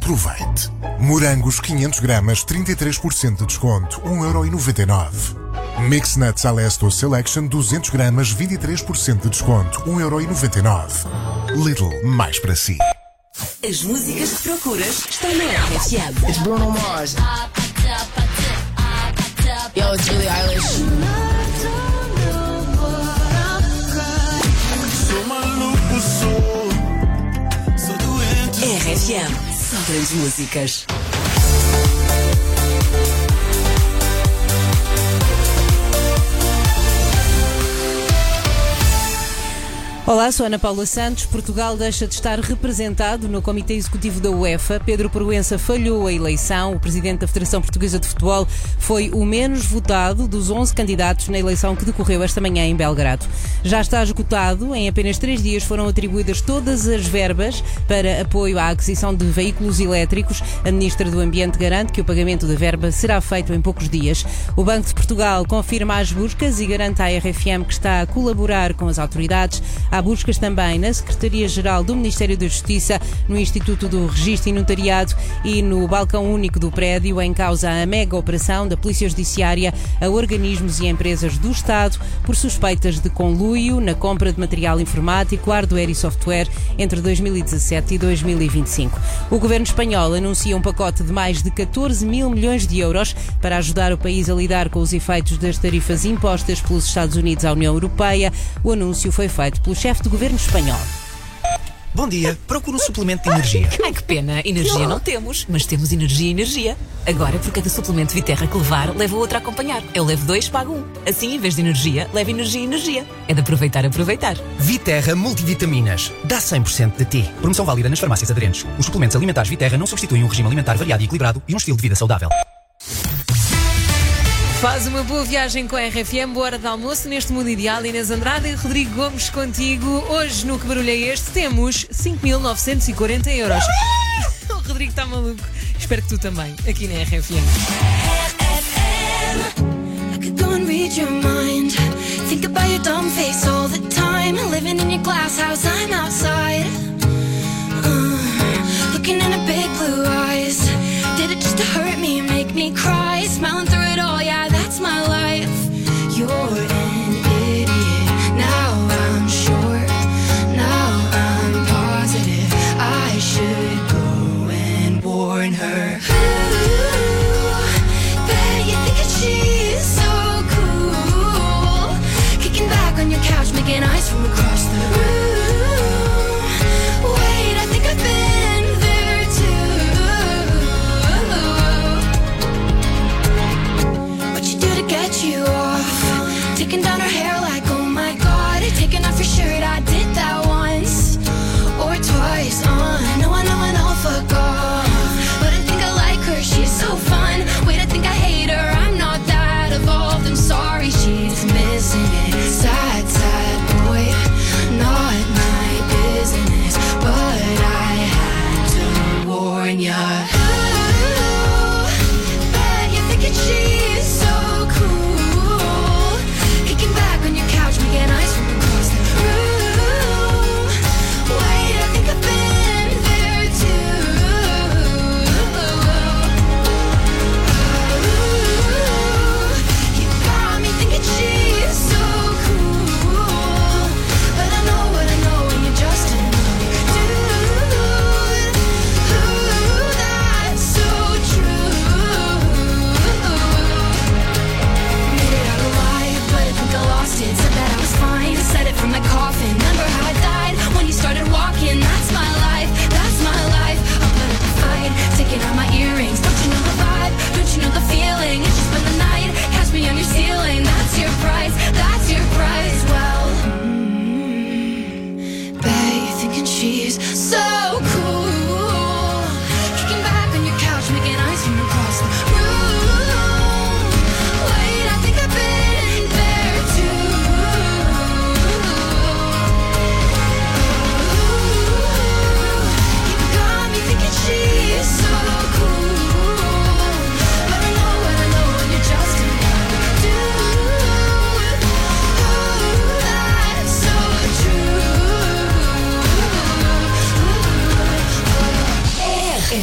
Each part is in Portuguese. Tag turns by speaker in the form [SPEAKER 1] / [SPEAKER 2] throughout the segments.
[SPEAKER 1] Aproveite. Morangos 500 gramas, 33% de desconto, 1,99€. Mix Nuts Alesto Selection 200 gramas, 23% de desconto, 1,99€. Lidl, mais para si.
[SPEAKER 2] As músicas que procuras estão na RFM.
[SPEAKER 3] It's Bruno Mars. Yo, it's Billie Eilish.
[SPEAKER 2] RFM, só grandes músicas.
[SPEAKER 4] Olá, sou Ana Paula Santos. Portugal deixa de estar representado no Comitê Executivo da UEFA. Pedro Proença falhou a eleição. O presidente da Federação Portuguesa de Futebol foi o menos votado dos 11 candidatos na eleição que decorreu esta manhã em Belgrado. Já está esgotado. Em apenas 3 dias foram atribuídas todas as verbas para apoio à aquisição de veículos elétricos. A Ministra do Ambiente garante que o pagamento da verba será feito em poucos dias. O Banco de Portugal confirma as buscas e garante à RFM que está a colaborar com as autoridades. Há buscas também na Secretaria-Geral do Ministério da Justiça, no Instituto do Registro e Notariado e no Balcão Único do Prédio, em causa a mega operação da Polícia Judiciária a organismos e empresas do Estado por suspeitas de conluio na compra de material informático, hardware e software entre 2017 e 2025. O governo espanhol anuncia um pacote de mais de 14 mil milhões de euros para ajudar o país a lidar com os efeitos das tarifas impostas pelos Estados Unidos à União Europeia. O anúncio foi feito pelo chefe do governo espanhol.
[SPEAKER 5] Bom dia, procuro um suplemento de energia.
[SPEAKER 6] Ai, que pena, energia não temos, mas temos energia e energia. Agora, por cada suplemento Viterra que levar, leva outro a acompanhar. Eu levo 2, pago 1. Assim, em vez de energia, leva energia e energia. É de aproveitar.
[SPEAKER 5] Viterra Multivitaminas. Dá 100% de ti. Promoção válida nas farmácias aderentes. Os suplementos alimentares Viterra não substituem um regime alimentar variado e equilibrado e um estilo de vida saudável.
[SPEAKER 6] Faz uma boa viagem com a RFM, boa hora de almoço neste mundo ideal. Inês Andrade e Rodrigo Gomes contigo. Hoje no Que Barulho é Este temos 5.940 euros. O Rodrigo está maluco. Espero que tu também, aqui na RFM.
[SPEAKER 7] I could go and read your mind. Think about your dumb face all the time. Living in your glass house, I'm outside. Looking in her big blue eyes. Did it just to hurt me, make me cry? Smiling through it all, yeah, that's my life. You're an idiot. Now I'm sure. Now I'm positive. I should go and warn her. Ooh, bet you think that she's so cool. Kicking back on your couch, making eyes from across the room. Wait, I think I've been there too. What you do to get you off? Taking down her hair like, oh my god. Taking off your shirt, I did that once or twice. I know, fuck off. But I think I like her, she's so fun. Wait, I think I hate her, I'm not that evolved. I'm sorry, she's missing it. Sad, sad boy, not my business. But I had to warn ya. Ooh, bet you're thinking she's so cool. Kicking back on your couch, making eyes from across the room. Wait, I think I've been there too. You got me thinking she's so cool. But I know what I know, and you're just another dude. That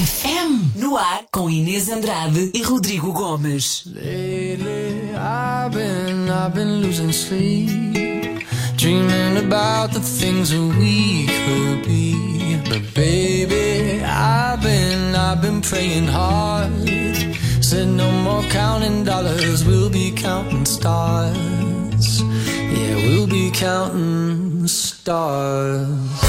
[SPEAKER 2] RFM. No ar com Inês Andrade e Rodrigo Gomes.
[SPEAKER 8] Lately, I've been losing sleep, dreaming about the things that we could be. But baby, I've been praying hard. Said no more counting dollars, we'll be counting stars. Yeah, we'll be counting stars.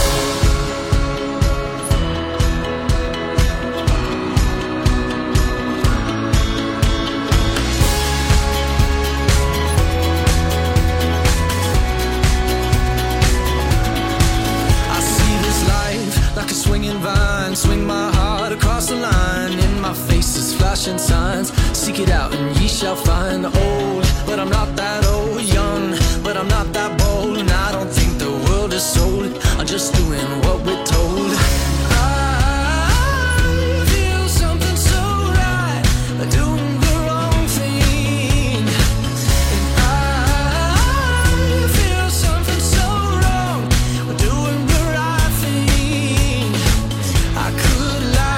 [SPEAKER 8] Swing my heart across the line. In my face is flashing signs. Seek it out and ye shall find. Old, but I'm not that old. Young, but I'm not that bold. And I don't think the world is sold. I'm just doing what we're told. I feel something so right, doing the wrong thing. And I feel something so wrong, doing the right thing. I could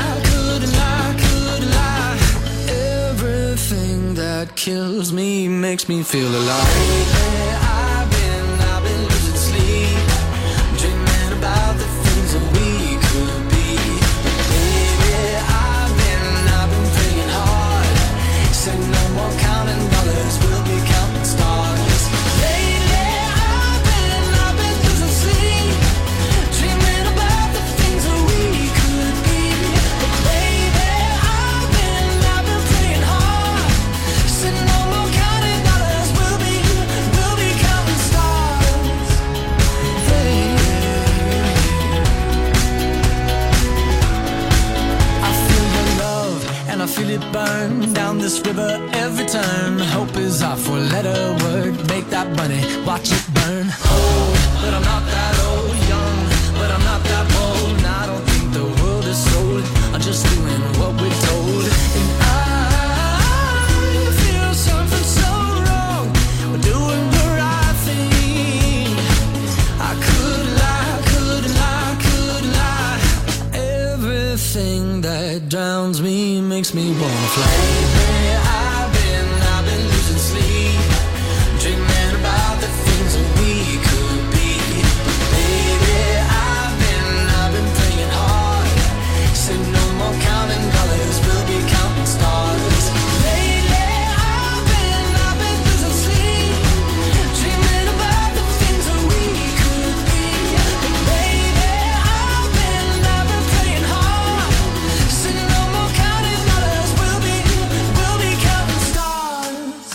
[SPEAKER 8] lie. Everything that kills me makes me feel alive. I've been losing sleep, dreaming about the things that we could be. Baby, I've been praying hard. Said no more counting dollars, we'll be counting stars. Lately, I've been losing sleep, dreaming about the things that we could be. But baby, I've been praying hard. Said no more counting dollars, we'll be counting stars. Hey. I feel your love and I feel it burn down this river every turn. Hope is our four-letter word. Make that money, watch it burn. Old, but I'm not that old. Young, but I'm not that bold. And I don't think the world is sold. I'm just doing what we're told. And I feel something so wrong. We're doing the right thing. I could lie. Everything that drowns me makes me wanna fly. I've been losing sleep, dreaming about the things that we could be. Baby, I've been praying hard. Said no more counting dollars, we'll be counting stars. Lately, I've been losing sleep, dreaming about the things that we could be. But baby, I've been praying hard. Said no more counting dollars, we'll be counting stars.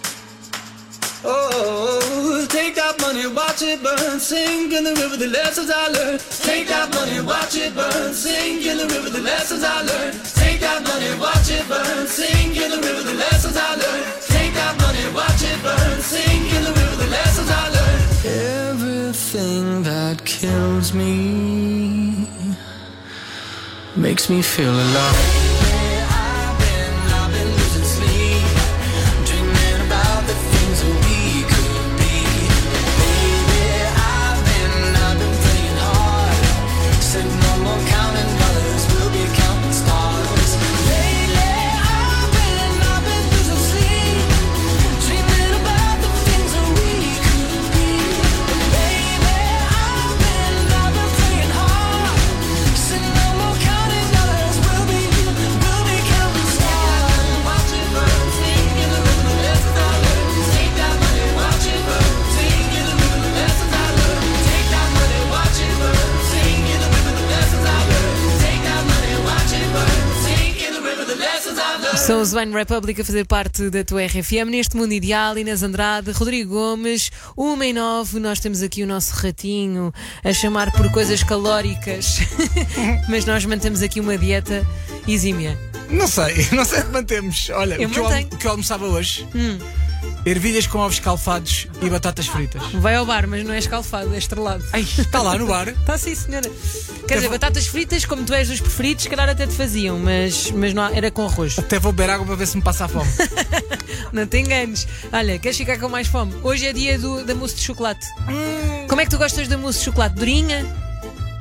[SPEAKER 8] Oh, take that money, watch it burn, sink in the river the lessons I learned. Take that money, watch it burn, sink in the river the lessons I learned. Take that money, watch it burn, sink in the river the lessons I learned. Take that money, watch it burn, sink in the river the lessons I learned. Everything that kills me makes me feel alive. I've been losing sleep, dreaming about the things that we could be. Baby, I've been praying hard. Said no more counting dollars, we'll be counting stars. Lately, I've been losing sleep, dreaming about the things that we could be. Baby, I've been praying hard. Said no more counting dollars, we'll be counting stars. Watch it burn, sing in the river the lessons I learned. Take that money, watch it burn, sing in the river the lessons I learned. Take that money, watch it burn, sing in the river the lessons I learned. Take that money, watch it burn, sing in the river the lessons I learned.
[SPEAKER 6] São os One Republic a fazer parte da tua RFM neste mundo ideal. Inês Andrade, Rodrigo Gomes, 1:09. Nós temos aqui o nosso ratinho a chamar por coisas calóricas, mas nós mantemos aqui uma dieta exímia.
[SPEAKER 9] Não sei se mantemos. Olha,
[SPEAKER 6] Eu
[SPEAKER 9] o que
[SPEAKER 6] mantenho.
[SPEAKER 9] eu almoçava hoje: ervilhas com ovos escalfados e batatas fritas.
[SPEAKER 6] Vai ao bar, mas não é escalfado, é estrelado.
[SPEAKER 9] Ai, está lá no bar.
[SPEAKER 6] Está sim, senhora. Quer dizer, batatas fritas, como tu és dos preferidos, se calhar até te faziam, mas não, era com arroz.
[SPEAKER 9] Até vou beber água para ver se me passa a fome.
[SPEAKER 6] Não te enganes. Olha, queres ficar com mais fome? Hoje é dia da mousse de chocolate. Como é que tu gostas da mousse de chocolate? Durinha?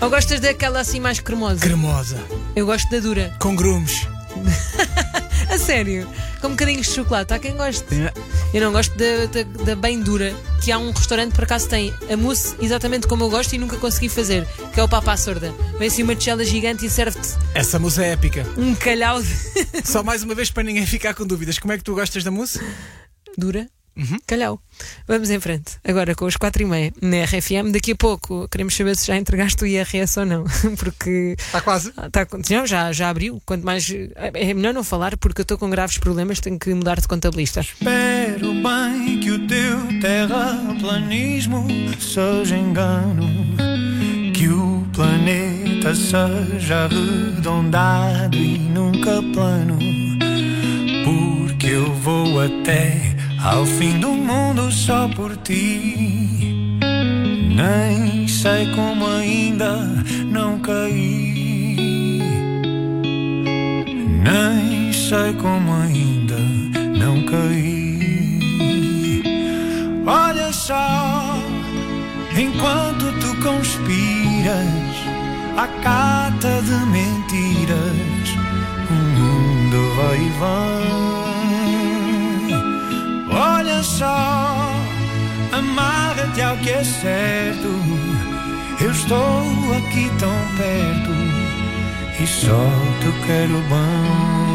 [SPEAKER 6] Ou gostas daquela assim mais cremosa?
[SPEAKER 9] Cremosa.
[SPEAKER 6] Eu gosto da dura.
[SPEAKER 9] Com grumos.
[SPEAKER 6] A sério? Com bocadinhos de chocolate. Há quem goste.
[SPEAKER 9] É.
[SPEAKER 6] Eu não gosto da bem dura. Que há um restaurante por acaso tem a mousse exatamente como eu gosto e nunca consegui fazer. Que é o papá sorda. Vem assim uma tigela gigante e serve-te
[SPEAKER 9] Essa mousse é épica.
[SPEAKER 6] um calhau de
[SPEAKER 9] Só mais uma vez para ninguém ficar com dúvidas. Como é que tu gostas da mousse?
[SPEAKER 6] dura. Calhau. Vamos em frente. Agora com os 4h30 na RFM. Daqui a pouco queremos saber se já entregaste o IRS ou não. Porque
[SPEAKER 9] Está quase.
[SPEAKER 6] não, já abriu. Quanto mais. É melhor não falar porque eu estou com graves problemas. Tenho que mudar de contabilista.
[SPEAKER 8] Espero bem que o teu terraplanismo seja engano, que o planeta seja arredondado e nunca plano, porque eu vou até ao fim do mundo só por ti. Nem sei como ainda não caí, nem sei como ainda não caí. Olha só, enquanto tu conspiras à cata de mentiras, o mundo vai e vem. Olha só, amarra-te ao que é certo. Eu estou aqui tão perto e só te quero bem.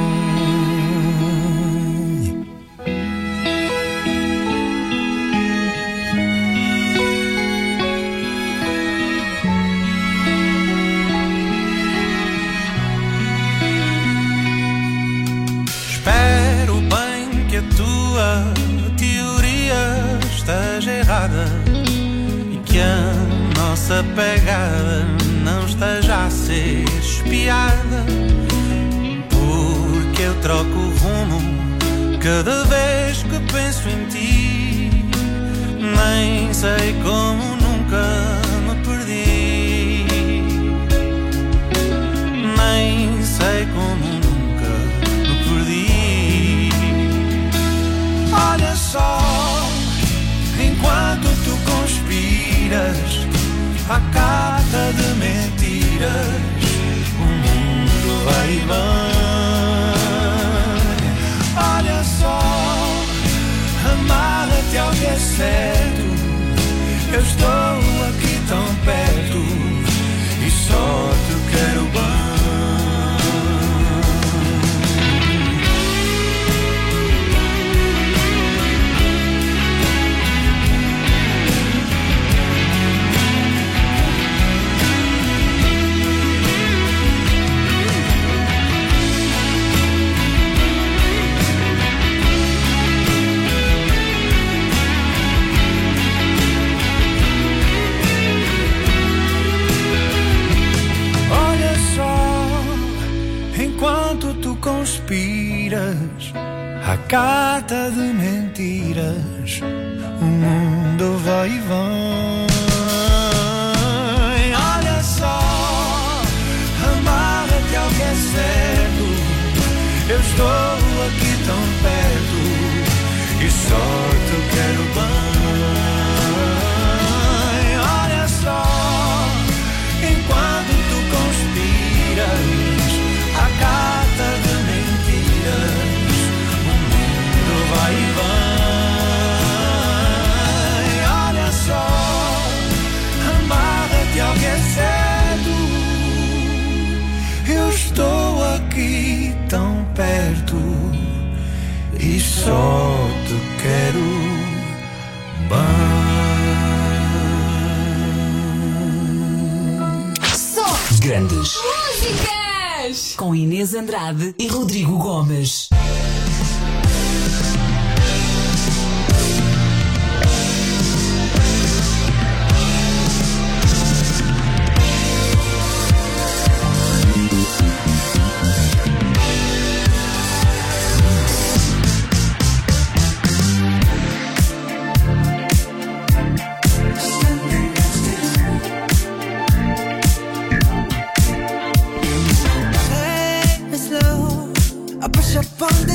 [SPEAKER 8] Espero bem que a tua teoria esteja errada e que a nossa pegada não esteja a ser espiada, porque eu troco o rumo cada vez que penso em ti. Nem sei como nunca me perdi, nem sei como nunca me perdi. Olha só, enquanto tu conspiras à cata de mentiras, o mundo vai e vem. Olha só, amarra-te ao que é certo. Eu estou aqui tão perto e só te quero bem. Enquanto tu conspiras à cata de mentiras, o mundo vai e vem. Olha só, amarra-te ao que é certo. Eu estou aqui tão perto e só te quero bem. Olha só, enquanto tu conspiras à cata de mentiras, o mundo vai e vem. Olha só, amarra-te ao que é certo. Eu estou aqui tão perto e só te quero bem.
[SPEAKER 2] Grandes músicas com Inês Andrade e Rodrigo Gomes.
[SPEAKER 8] I push up on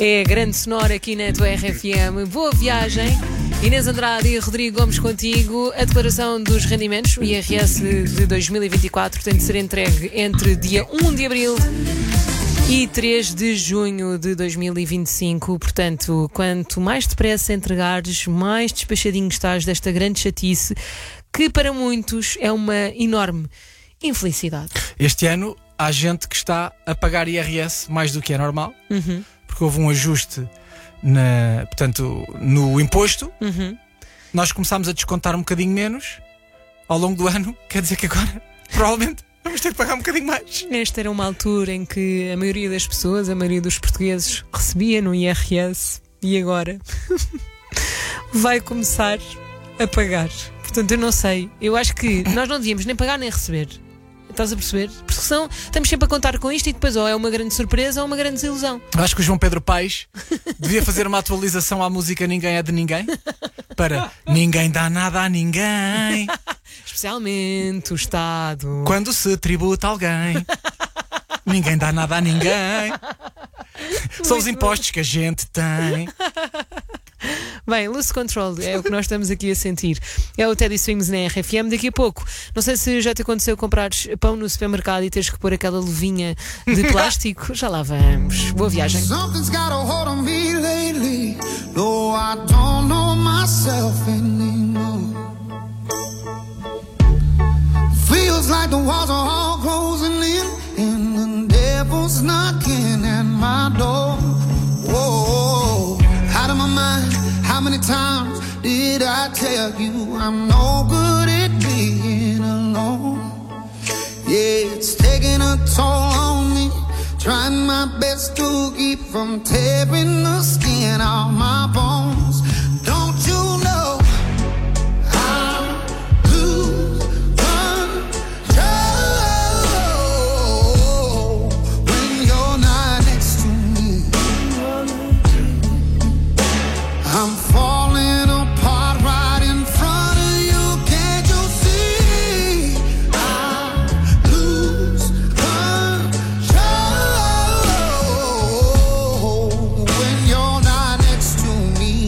[SPEAKER 6] É a grande sonora aqui na tua RFM. Boa viagem. Inês Andrade e Rodrigo Gomes contigo. A declaração dos rendimentos, o IRS de 2024, tem de ser entregue entre dia 1 de abril e 3 de junho de 2025. Portanto, quanto mais depressa entregares, mais despachadinho estás desta grande chatice, que para muitos é uma enorme infelicidade.
[SPEAKER 9] Este ano há gente que está a pagar IRS mais do que é normal, porque houve um ajuste no imposto. Nós começámos a descontar um bocadinho menos ao longo do ano. Quer dizer que agora, provavelmente, vamos ter que pagar um bocadinho mais.
[SPEAKER 6] Esta era uma altura em que a maioria das pessoas, a maioria dos portugueses, recebia no IRS e agora vai começar a pagar. Portanto, eu não sei. Eu acho que nós não devíamos nem pagar nem receber. Estás a perceber? Porque senão estamos sempre a contar com isto e depois ou é uma grande surpresa ou uma grande desilusão.
[SPEAKER 9] Acho que o João Pedro Paes devia fazer uma atualização à música Ninguém é de Ninguém, para ninguém dá nada a ninguém,
[SPEAKER 6] especialmente o Estado,
[SPEAKER 9] quando se tributa alguém. Ninguém dá nada a ninguém. São os impostos que a gente tem.
[SPEAKER 6] Bem, Loose Control é o que nós estamos aqui a sentir. É o Teddy Swims na RFM. Daqui a pouco, não sei se já te aconteceu comprares pão no supermercado e teres que pôr aquela luvinha de plástico. Já lá vamos. Boa viagem.
[SPEAKER 8] Something's got a hold on me lately. No, I don't know myself anymore. Feels like the walls are all closing in, and the devil's knocking at my door. Whoa, out of my mind. How many times did I tell you I'm no good at being alone? Yeah, it's taking a toll on me. Trying my best to keep from tearing the skin off my bones. Don't you know I lose control when you're not next to me? I'm falling apart right in front of you. Can't you see? I lose control when you're not next to me.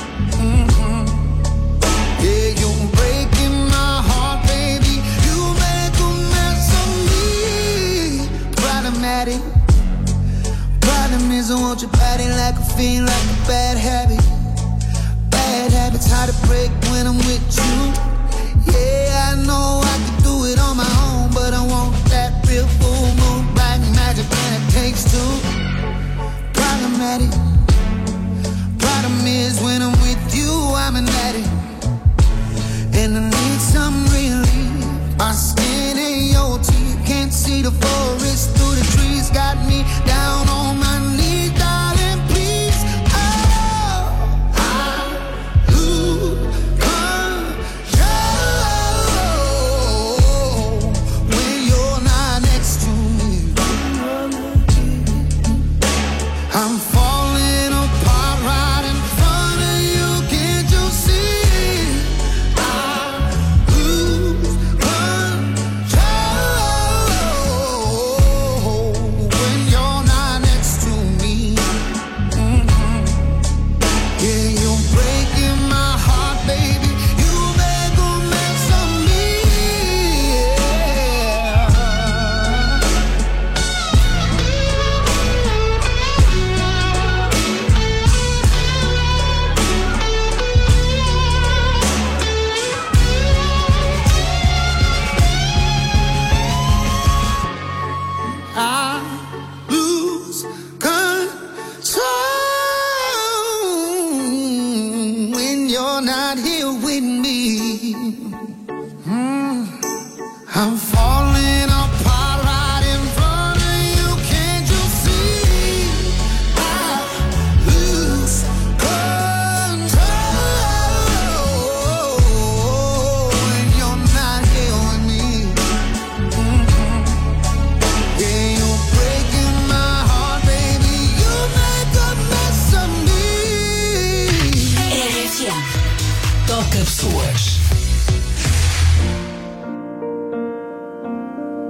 [SPEAKER 8] Yeah, you're breaking my heart, baby. You make a mess of me. Problematic. Problem is I want your body like a fiend, like a bad habit. Bad habits hard to break when I'm with you. Yeah, I know I can do it on my own, but I want that real full moon black magic and it takes two. Problematic. Problem is when I'm with you, I'm an addict, and I need some relief. My skin and your teeth can't see the forest through the trees. Got me down on my knees, darling, please. Oh, I lose control when you're not next to me. I'm falling apart right in front of you. Can't you see? I lose control when you're not next to me. Yeah, you're breaking my heart, baby. You make a mess of me. I lose control when you're not here with me. I'm falling apart right in front of you. Can't you see? I lose control when you're not here with me. Yeah, you're breaking my heart, baby. You make a mess of me.
[SPEAKER 2] RFM.
[SPEAKER 5] Toca pessoas.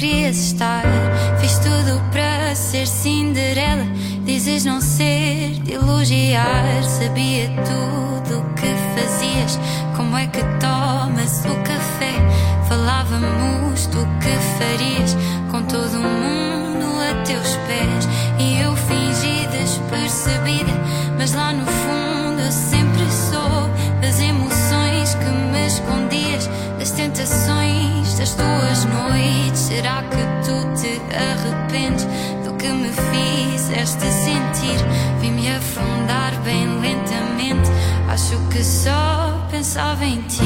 [SPEAKER 7] querias estar. Fiz tudo para ser Cinderela. Dizes não ser de elogiar. Sabia tudo o que fazias. Como é que tomas o café? Falávamos do que farias com todo o mundo a teus pés. E eu fingi despercebida, mas lá no fundo eu sempre soube das emoções que me escondias, das tentações das tuas noites. Será que tu te arrependes do que me fizeste sentir? Vim-me afundar bem lentamente, acho que só pensava em ti.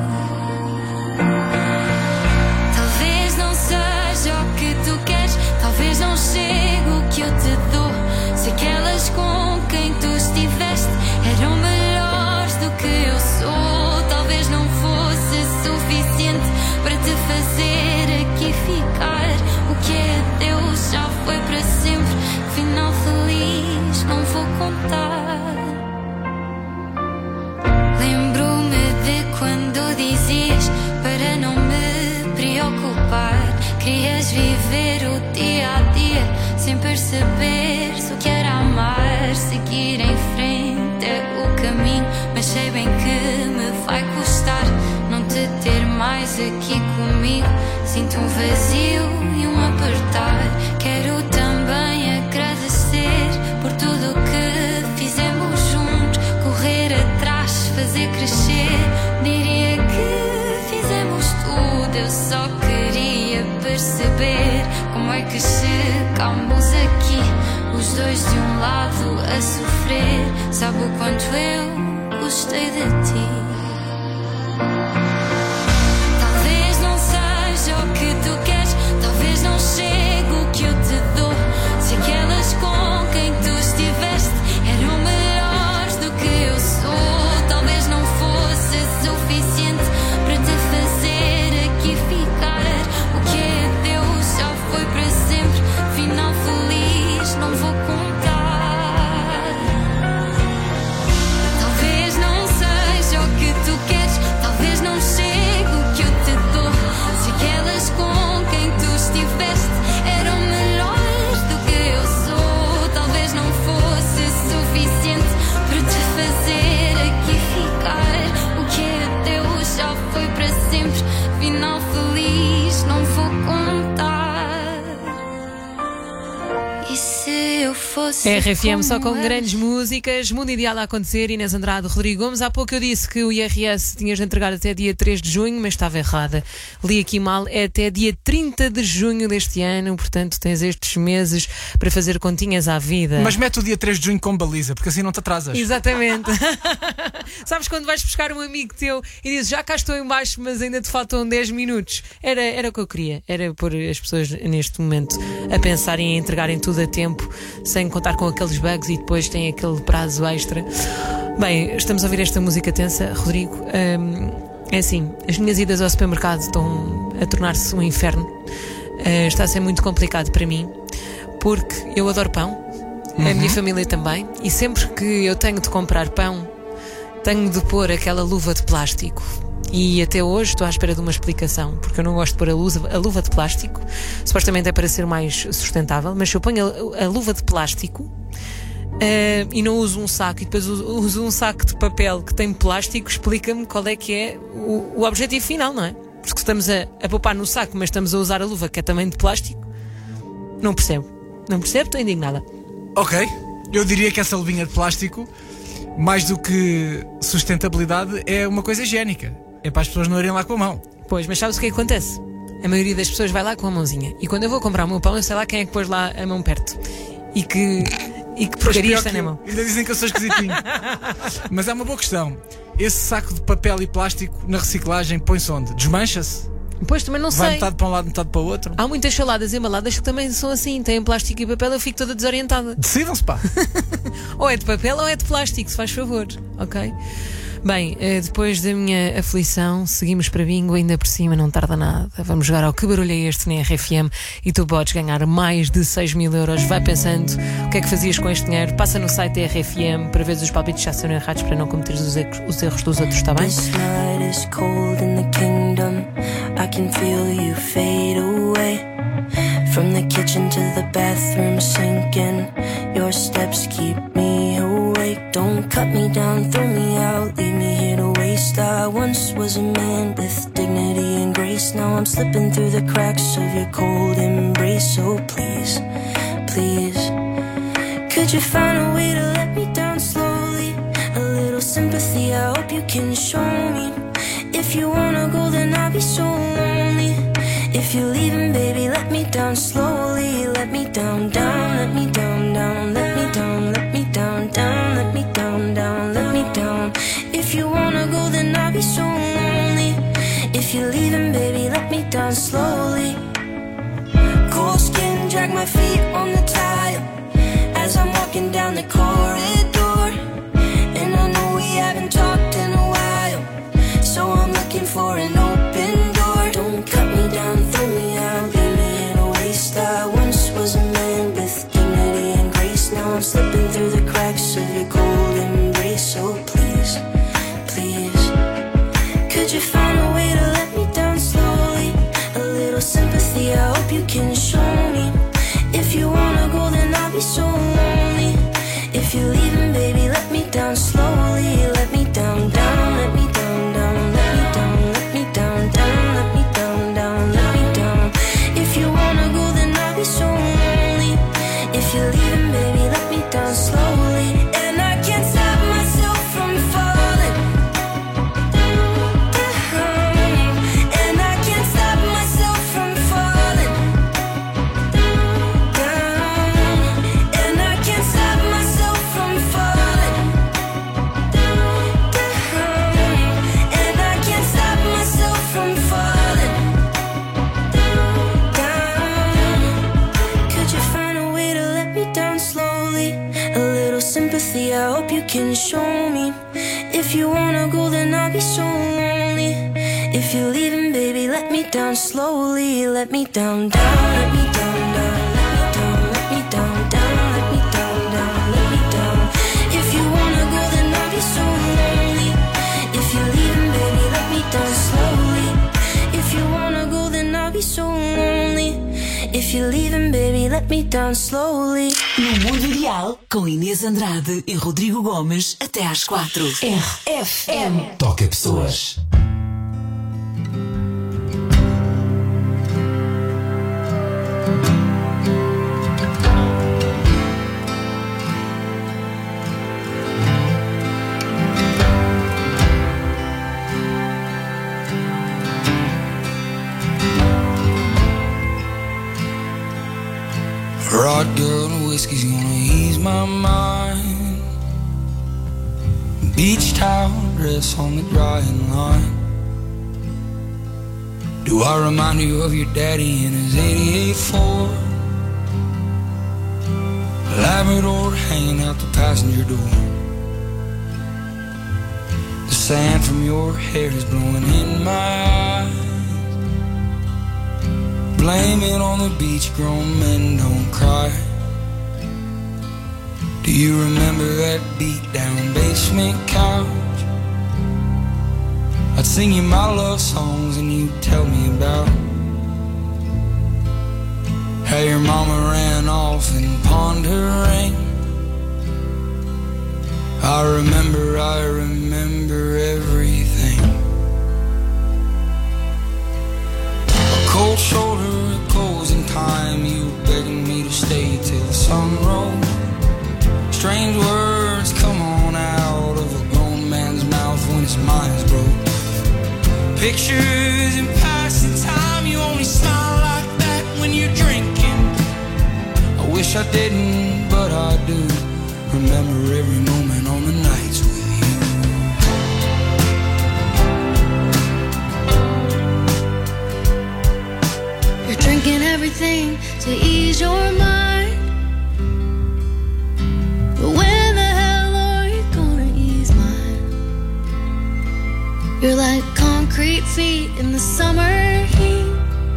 [SPEAKER 7] Talvez não seja o que tu queres, talvez não chegue o que eu te dou. Se aquelas com quem tu estiveste eram melhores do que eu sou, talvez não fosse suficiente para te fazer aqui ficar. O que é Deus já foi para sempre, final feliz não vou contar. Lembro-me de quando dizias para não me preocupar. Querias viver o dia a dia sem perceberes o que era amar. Seguir em frente é o caminho, mas sei bem que me vai custar não te ter mais aqui comigo. Sinto um vazio e um apertar. Quero também agradecer por tudo o que fizemos juntos. Correr atrás, fazer crescer. Diria que fizemos tudo. Eu só queria perceber como é que chegamos aqui, os dois de um lado a sofrer. Sabe o quanto eu gostei de ti. Talvez não seja o que tu queres, talvez não chegue o que eu te dou. Se aquelas com quem tu estiveste eram melhores do que eu sou, talvez não fosse suficiente para te fazer aqui ficar. O que é Deus já foi para sempre, final feliz não vou contar. Talvez não seja o que tu queres, talvez não chegue o que eu te dou. Se aquelas com quem tu estiveste eram melhores do que eu sou, talvez não fosse suficiente para te fazer aqui ficar. O que é Deus já foi para sempre, final feliz não vou contar. E se eu fosse
[SPEAKER 6] RFM só com
[SPEAKER 7] como
[SPEAKER 6] grandes músicas, mundo ideal a acontecer. Inês Andrade, Rodrigo Gomes. Há pouco eu disse que o IRS tinhas de entregar até dia 3 de junho, mas estava errada. Li aqui mal, é até dia 30 de junho deste ano, portanto tens estes meses para fazer continhas à vida.
[SPEAKER 9] Mas mete o dia 3 de junho com baliza, porque assim não te atrasas.
[SPEAKER 6] Exatamente. Sabes quando vais buscar um amigo teu e dizes já cá estou em baixo, mas ainda te faltam 10 minutos? Era o que eu queria. Era pôr as pessoas neste momento a pensarem em entregarem tudo a tempo, sem contar com aqueles bugs e depois tem aquele prazo extra. Bem, estamos a ouvir esta música tensa, Rodrigo. É assim, as minhas idas ao supermercado estão a tornar-se um inferno. Está a ser muito complicado para mim, porque eu adoro pão, a minha família também, e sempre que eu tenho de comprar pão, tenho de pôr aquela luva de plástico. E até hoje estou à espera de uma explicação, porque eu não gosto de pôr a luva de plástico. Supostamente é para ser mais sustentável, mas se eu ponho a luva de plástico e não uso um saco, e depois uso um saco de papel que tem plástico, explica-me qual é que é o objetivo final, não é? Porque estamos a poupar no saco, mas estamos a usar a luva que é também de plástico. Não percebo, estou indignada.
[SPEAKER 9] Ok, eu diria que essa luvinha de plástico, mais do que sustentabilidade, é uma coisa higiênica. É para as pessoas não irem lá com a mão.
[SPEAKER 6] Pois, mas sabes o que é que acontece? A maioria das pessoas vai lá com a mãozinha. E quando eu vou comprar o meu pão, eu sei lá quem é que pôs lá a mão perto. E que porcaria está na mão.
[SPEAKER 9] Ainda dizem que eu sou esquisitinho. Mas é uma boa questão. Esse saco de papel e plástico na reciclagem põe-se onde? Desmancha-se?
[SPEAKER 6] Pois, também não
[SPEAKER 9] Vai
[SPEAKER 6] sei.
[SPEAKER 9] metade para um lado, metade para o outro?
[SPEAKER 6] Há muitas saladas embaladas que também são assim, têm plástico e papel, eu fico toda desorientada.
[SPEAKER 9] Decidam-se, pá.
[SPEAKER 6] Ou é de papel ou é de plástico, se faz favor, ok? Bem, depois da minha aflição, seguimos para bingo, ainda por cima, não tarda nada. Vamos jogar ao Que Barulho é Este na RFM e tu podes ganhar mais de 6.000 euros. Vai pensando o que é que fazias com este dinheiro. Passa no site da RFM para ver os palpites já serão errados, para não cometeres os erros dos outros, está bem?
[SPEAKER 10] This night is cold in the kingdom. I can feel you fade away.
[SPEAKER 7] From the kitchen to the bathroom sinking, your steps keep me awake. Don't cut me down, throw me out, leave me here to waste. I once was a man with dignity and grace. Now I'm slipping through the cracks of your cold embrace. So please, please, could you find a way to let me down slowly? A little sympathy, I hope you can show me. If you wanna go, then I'll be so lonely. If you're leaving, baby, let me down slowly. Let me down, down, let me down, down, let me down, let me down, down, let me down, down, let me down. If you wanna go, then I'll be so lonely. If you're leaving, baby, let me down slowly. Cold skin, drag my feet on the tile as I'm walking down the corridor. And I know we haven't talked in a while, so I'm looking for an open door. Don't cut me down, throw me out, leave me in a waste. I once was a man with dignity and grace. Now I'm slipping through the cracks of your cold embrace. So please, please, could you find a way to let me down slowly? A little sympathy, I hope you can show me. If you wanna go, then I'll be so lonely. If you're leaving, baby, let me down slowly. Let me down, down, let me down, down, let me down, let me down, down, let me down, down, let me down. If you wanna go, then I'll be so lonely. If you're leaving, baby, let me down slowly. And I can't stop myself from falling down. And I can't stop myself from falling down. And I can't stop myself from falling down. And I can't stop myself from falling down. Could you find a way to let me down slowly? A little sympathy, I hope you can show me. If you wanna go, then I'll be so lonely. If you're leaving, baby, let me down slowly. Let me down, down, let me down, down, let me down, let me down, down, let me down, down, let me down. If you wanna go, then I'll be so lonely. If you're leaving, baby, let me down slowly. If you wanna go, then I'll be so lonely. If you're leaving, baby, let me down slowly.
[SPEAKER 2] No Mundo Ideal, com Inês Andrade e Rodrigo Gomes, até às 4. RFM.
[SPEAKER 10] Toca pessoas.
[SPEAKER 8] Vodka and whiskey's gonna ease my mind. Beach towel dress on the drying line. Do I remind you of your daddy in his 88 Ford? Labrador hanging out the passenger door. The sand from your hair is blowing in my eyes. Blame it on the beach, grown men don't cry. Do you remember that beat down basement couch? I'd sing you my love songs and you'd tell me about how your mama ran off and pawned her ring. I remember everything. A cold shoulder, a closing time. You were begging me to stay till the sun rose. Strange words come on out of a grown man's mouth when his mind's broke. Pictures in passing time. You only smile like that when you're drinking. I wish I didn't, but I do. Remember every moment on the nights with you.
[SPEAKER 7] You're drinking everything to ease your mind. But when the hell are you gonna ease mine? You're like concrete feet in the summer heat.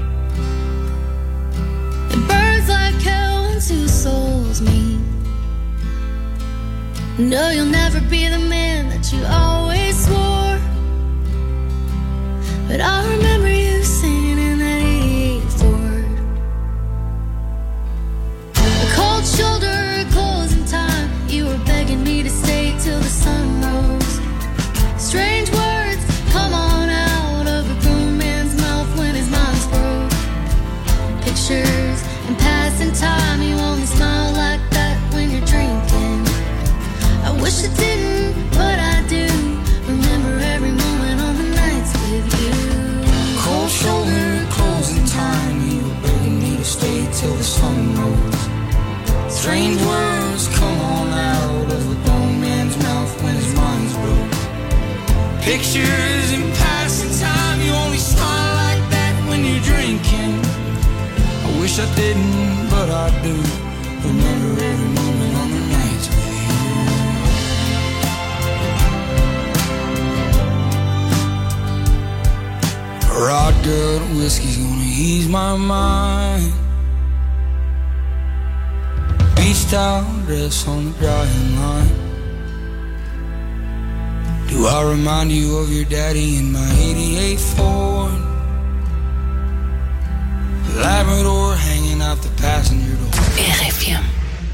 [SPEAKER 7] It burns like hell when two souls meet. No, you'll never be the man that you always swore. But I remember you singing in that 88 Ford.
[SPEAKER 8] Pictures and passing time, you only smile like that when you're drinking. I wish I didn't, but I do. Remember every moment on the nights with you. Raw dirt whiskey's gonna ease my mind. Beach towel dress on the drying line. Do I remind you of your daddy in my 88 Ford? Labrador hanging out the passenger door.
[SPEAKER 2] RFM.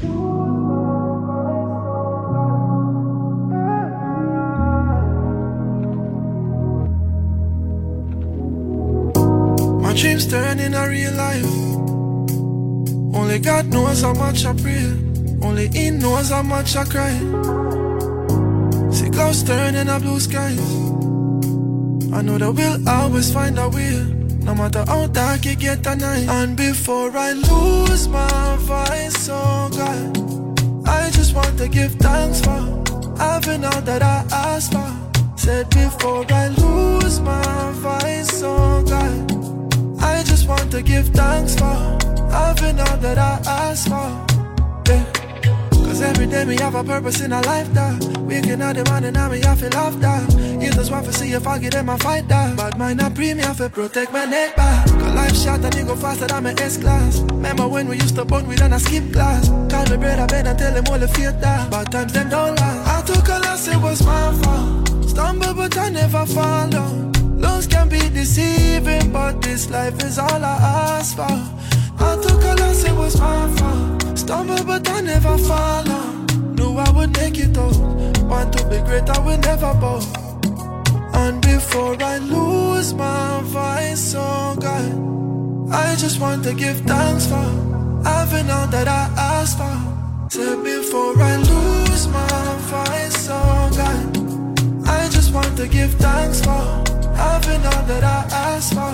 [SPEAKER 10] My dreams turn in a real life. Only God knows how much I pray. Only He knows how much I cry. See clouds turn in a blue skies. I know that we'll always find a way, no matter how dark it get at night. And before I lose my voice, oh God, I just want to give thanks for having all that I asked for. Said before I lose my voice, oh God, I just want to give thanks for having all that I asked for. Yeah. Cause every day me have a purpose in a life that waking up the morning and me have to laugh that. You just want to see if I get in my fight that. But mine a premium for protect my neck back. Cause life short and you go faster than my S-class. Remember when we used to bond with and I skip class. Call me brother Ben and tell him all the fear that. But times them don't last. I took a loss, it was my fault. Stumble but I never fall down. Lungs can be deceiving, but this life is all I ask for. I took a loss, it was my fault. Stumble but I never fall on. Knew I would make it out. Want to be great, I will never bow. And before I lose my voice, oh God, I just want to give thanks for having all that I asked for. Said before I lose my voice, oh God, I just want to give thanks for having all that I asked for.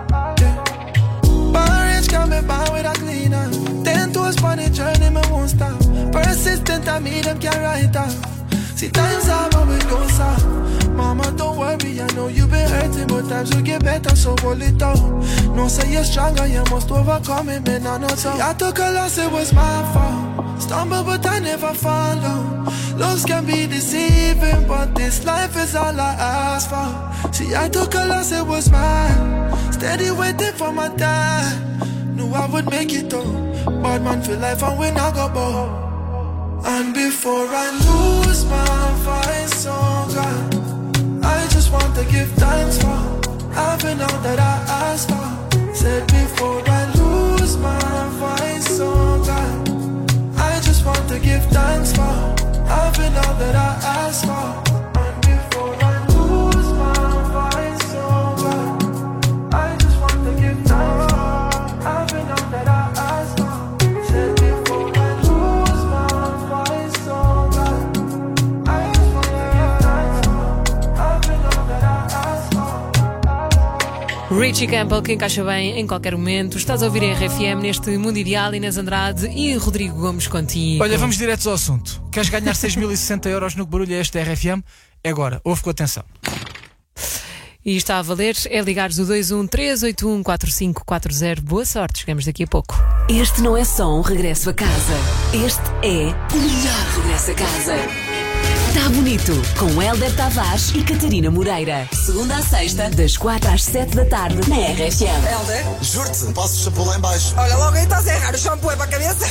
[SPEAKER 10] Barrage coming by with a cleaner. 10 toes on the journey, me won't stop. Persistent, I mean them can't write off. See times are but we don't stop. Mama, don't worry, I know you've been hurting, but times will get better, so hold it down. No, say you're stronger, you must overcome it, man, I know so. I took a loss, it was my fault. Stumble, but I never fall down. Looks can be deceiving, but this life is all I ask for. See, I took a loss, it was mine. Steady waiting for my time. Knew I would make it though. Bad man feel life and we not go bow. And before I lose my voice, oh God, I just want to give thanks for having all that I asked for. Said before I lose my voice, oh God, I just want to give thanks for having all that I asked for. And before I lose my voice, oh God, I just want to give thanks for having all that I asked for. Said before I lose my voice, oh God, I just want to give thanks for having all that I asked for.
[SPEAKER 6] Richie Campbell, que encaixa bem em qualquer momento. Estás a ouvir a RFM neste Mundo Ideal. Inês Andrade e Rodrigo Gomes contigo.
[SPEAKER 9] Olha, vamos diretos ao assunto. Queres ganhar 6.060 euros no que barulho é este RFM? É agora, ouve com atenção.
[SPEAKER 6] E está a valer, é ligares o 213814540. Boa sorte, chegamos daqui a pouco.
[SPEAKER 2] Este não é só um regresso a casa. Este é o melhor regresso a casa. Tá bonito, com Hélder Tavares e Catarina Moreira. Segunda a sexta, das 4 às 7 da tarde, na RFM.
[SPEAKER 11] Hélder, juro-te, passo o shampoo lá em baixo.
[SPEAKER 12] Olha, logo aí estás a errar, o shampoo é para a cabeça.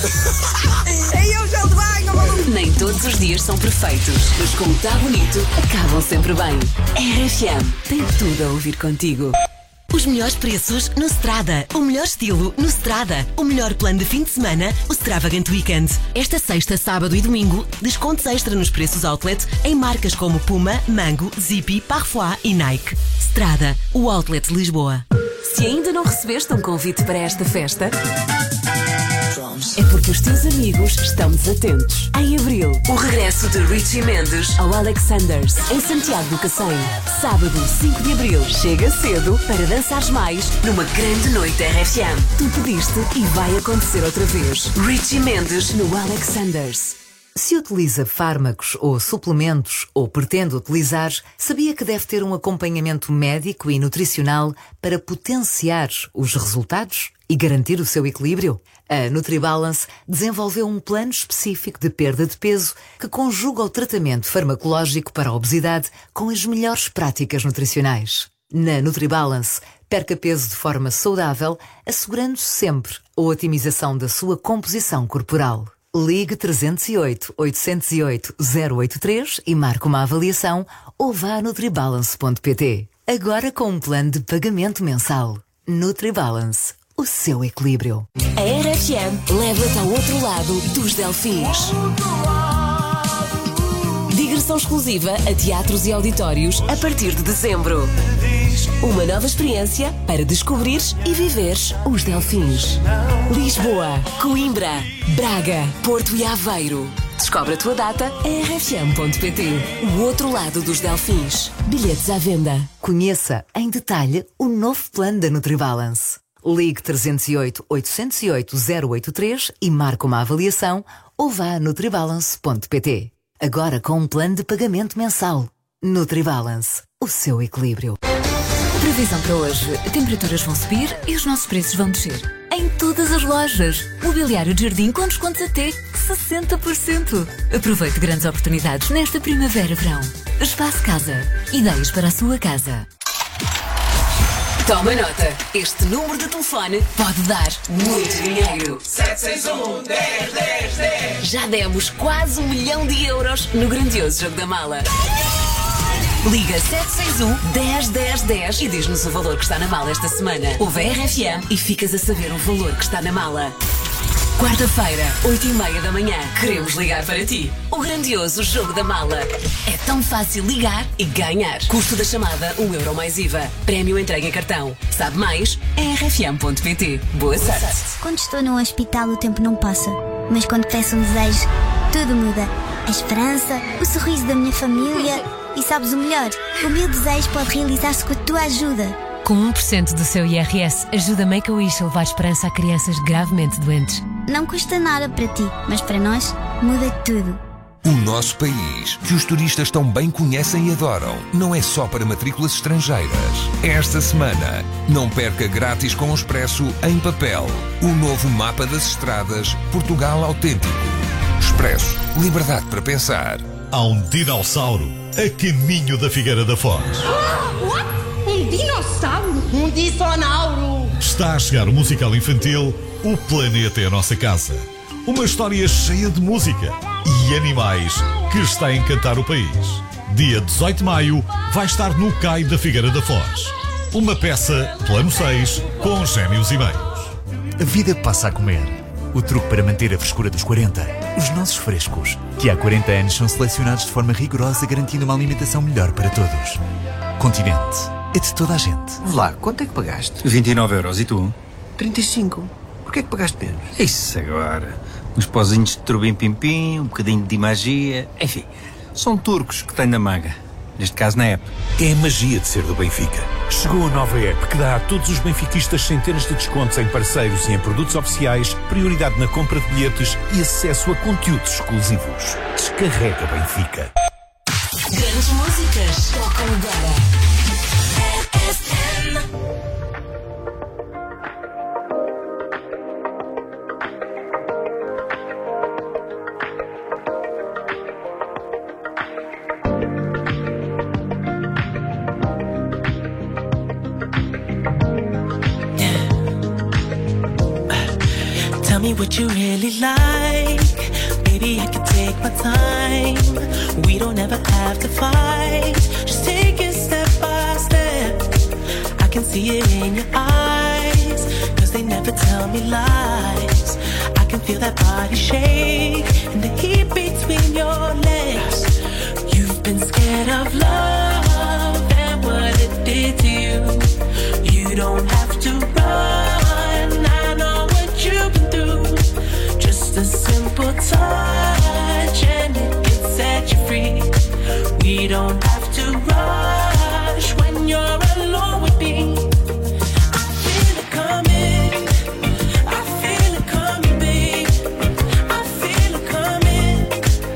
[SPEAKER 12] E eu gel de banho, maluco.
[SPEAKER 2] Nem todos os dias são perfeitos, mas como tá bonito, acabam sempre bem. RFM tem tudo a ouvir contigo. Os melhores preços no Strada. O melhor estilo no Strada. O melhor plano de fim de semana, o Stravagant Weekend. Esta sexta, sábado e domingo, descontos extra nos preços outlet em marcas como Puma, Mango, Zippy, Parfois e Nike. Strada, o outlet de Lisboa. Se ainda não recebeste um convite para esta festa, é porque os teus amigos estão desatentos. Em abril, o regresso de Richie Mendes ao Alexanders, em Santiago do Cacém. Sábado, 5 de abril, chega cedo para dançares mais numa grande noite RFM. Tu pediste e vai acontecer outra vez. Richie Mendes no Alexanders.
[SPEAKER 13] Se utiliza fármacos ou suplementos ou pretende utilizar, sabia que deve ter um acompanhamento médico e nutricional para potenciar os resultados e garantir o seu equilíbrio? A NutriBalance desenvolveu um plano específico de perda de peso que conjuga o tratamento farmacológico para a obesidade com as melhores práticas nutricionais. Na NutriBalance, perca peso de forma saudável, assegurando sempre a otimização da sua composição corporal. Ligue 308 808 083 e marque uma avaliação ou vá a nutribalance.pt. Agora com um plano de pagamento mensal. NutriBalance, o seu equilíbrio.
[SPEAKER 2] A RFM leva-te ao outro lado dos Delfins. Digressão exclusiva a teatros e auditórios a partir de dezembro. Uma nova experiência para descobrires e viveres os Delfins. Lisboa, Coimbra, Braga, Porto e Aveiro. Descobre a tua data em rfm.pt. O outro lado dos Delfins. Bilhetes à venda.
[SPEAKER 13] Conheça em detalhe o novo plano da NutriBalance. Ligue 308 808 083 e marque uma avaliação ou vá a nutribalance.pt. Agora com um plano de pagamento mensal. NutriBalance, o seu equilíbrio.
[SPEAKER 14] Previsão para hoje. Temperaturas vão subir e os nossos preços vão descer. Em todas as lojas. Mobiliário de jardim com descontos até 60%. Aproveite grandes oportunidades nesta primavera-verão. Espaço Casa. Ideias para a sua casa.
[SPEAKER 2] Toma nota. Este número de telefone pode dar muito dinheiro.
[SPEAKER 8] 761 10 10 10.
[SPEAKER 2] Já demos quase 1 milhão de euros no grandioso Jogo da Mala. Liga 761 10 10 10 e diz-nos o valor que está na mala esta semana. Ouve a RFM e ficas a saber o valor que está na mala. Quarta-feira, 8h30 da manhã, queremos ligar para ti. O grandioso Jogo da Mala. É tão fácil ligar e ganhar. Custo da chamada, €1 mais IVA. Prémio entregue em cartão. Sabe mais? Em rfm.pt. Boa sorte.
[SPEAKER 15] Quando estou no hospital o tempo não passa. Mas quando peço um desejo, tudo muda. A esperança, o sorriso da minha família. E sabes o melhor? O meu desejo pode realizar-se com a tua ajuda.
[SPEAKER 16] Com 1% do seu IRS, ajuda Make-A-Wish a levar esperança a crianças gravemente doentes.
[SPEAKER 15] Não custa nada para ti, mas para nós muda tudo.
[SPEAKER 17] O nosso país, que os turistas tão bem conhecem e adoram, não é só para matrículas estrangeiras. Esta semana, não perca grátis com o Expresso em papel o novo mapa das estradas Portugal Autêntico. Expresso, liberdade para pensar.
[SPEAKER 18] Há um dinossauro a caminho da Figueira da Foz.
[SPEAKER 19] Um dinossauro? Um dinossauro!
[SPEAKER 18] Está a chegar o musical infantil O Planeta é a Nossa Casa. Uma história cheia de música e animais que está a encantar o país. Dia 18 de maio vai estar no Cais da Figueira da Foz. Uma peça, plano 6, com gêmeos e meios.
[SPEAKER 20] A vida passa a comer. O truque para manter a frescura dos 40. Os nossos frescos, que há 40 anos são selecionados de forma rigorosa, garantindo uma alimentação melhor para todos. Continente. É de toda a gente.
[SPEAKER 21] Lá, quanto é que pagaste?
[SPEAKER 22] 29€. E tu?
[SPEAKER 21] 35. Porquê é que pagaste menos?
[SPEAKER 22] Isso agora. Uns pozinhos de turbim-pim-pim, um bocadinho de magia. Enfim, são turcos que têm na manga. Neste caso, na app.
[SPEAKER 23] É a magia de ser do Benfica. Chegou a nova app que dá a todos os benfiquistas centenas de descontos em parceiros e em produtos oficiais, prioridade na compra de bilhetes e acesso a conteúdos exclusivos. Descarrega Benfica.
[SPEAKER 2] Grandes músicas tocam agora.
[SPEAKER 8] Tell me what you really like. Baby, I can take my time. We don't ever have to fight. Just take it step by step. I can see it in your eyes, 'cause they never tell me lies. I can feel that body shake and the heat between your legs. You've been scared of love and what it did to you. You don't have to run. I know what you've been through. Just a simple touch and it can set you free. We don't have to rush when you're alone with me. I feel it coming. I feel it coming, babe. I feel it coming.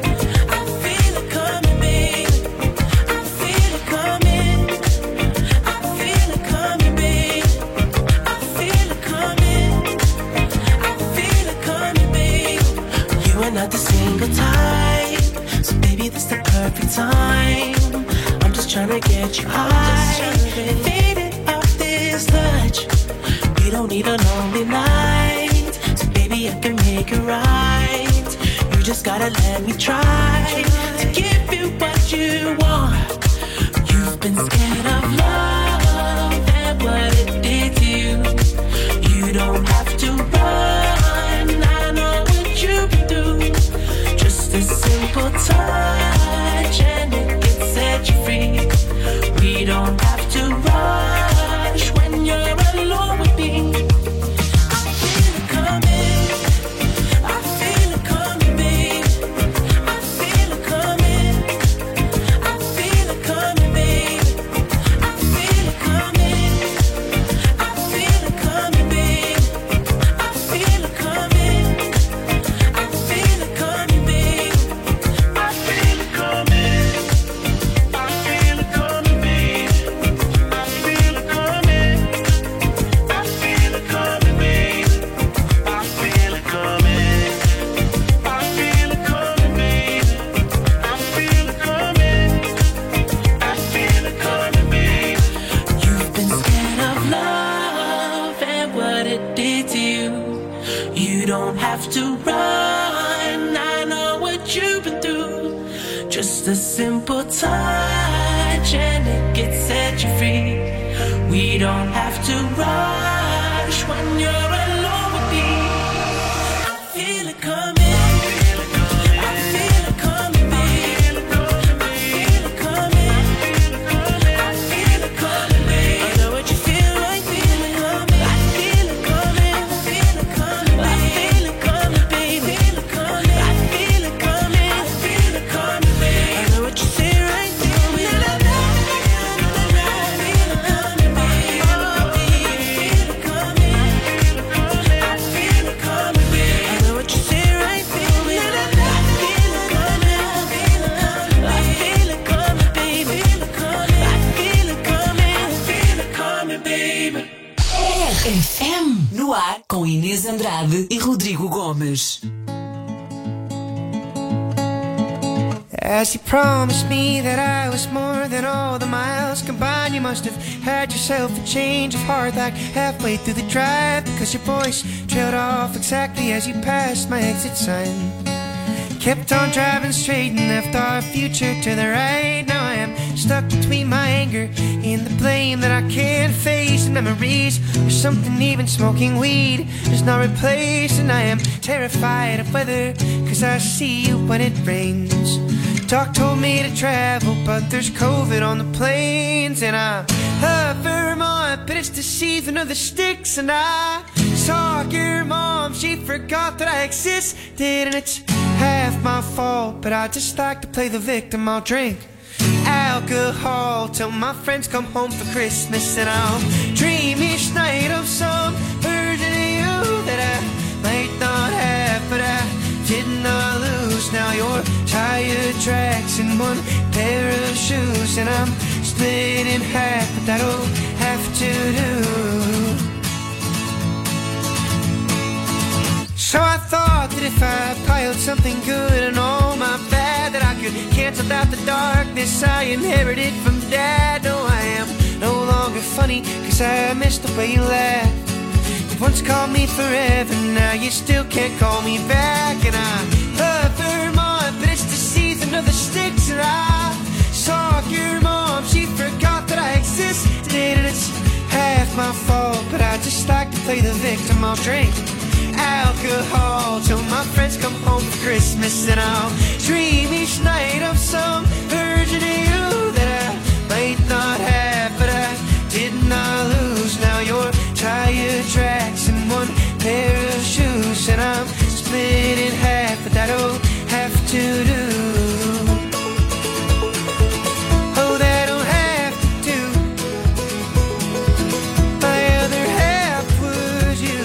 [SPEAKER 8] every time. I'm just trying to get you high. Faded off this touch. We don't need a lonely night. So baby, I can make it right. You just gotta let me try to give you what you want. You've been scared of love and what it did to you. You don't have to run. I know what you can do. Just a simple touch and it can set you free. We don't have to rush when you're alone with me. I feel it coming. I feel it coming, babe. I feel it coming. I feel it coming, babe. I feel it coming. I feel it coming, babe. I feel it coming. I feel it coming, babe. I feel it coming. I feel it coming, babe. I feel it coming. I feel it coming, babe. I feel it coming. I feel it coming, babe. I feel it coming. I feel it coming, babe. You've been scared of love and what it did to you. You don't have to run. I know what you've been through. Just a simple touch and it gets set you free. We don't have to rush when you're alone with me. I feel it coming. I feel it coming, babe. I feel it coming. I feel it coming, babe. I know what you feel like. Feel it coming. I feel it coming. I feel it coming. I feel it coming, babe. Feel it coming. I feel it coming. I feel it coming, babe. I know what you say right. Feel it coming.
[SPEAKER 2] RFM no ar com Inês Andrade e Rodrigo Gomes.
[SPEAKER 1] As you promised me that I was more than all the miles combined, you must have had yourself a change of heart like halfway through the drive, because your voice trailed off exactly as you passed my exit sign. Kept on driving straight and left our future to the right. Now I am stuck between my anger and the blame that I can't face, and memories or something even smoking weed does not replace. And I am terrified of weather, cause I see you when it rains. Doc told me to travel, but there's COVID on the planes. And I love Vermont, but it's the season of the sticks. And I saw your mom, she forgot that I existed. And it's half my fault, but I just like to play the victim. I'll drink alcohol till my friends come home for Christmas. And I'll dream each night of some version of you that I might not have, but I did not lose. Now you're tire tracks and one pair of shoes, and I'm split in half, but that'll have to do. So I thought that if I piled something good and all my bad, that I could cancel out the darkness I inherited from Dad. No, I am no longer funny, cause I missed the way you laughed. You once called me forever, now you still can't call me back. And I love Vermont, but it's the season of the sticks. And I saw your mom, she forgot that I existed. And it's half my fault, but I just like to play the victim. I'll drink alcohol till my friends come home for Christmas. And I'll dream each night of some version of you that I might not have, but I did not lose. Now you're tire tracks and one pair of shoes, and I'm split in half, but that'll have to do. Oh, that'll have to do. My other half was you.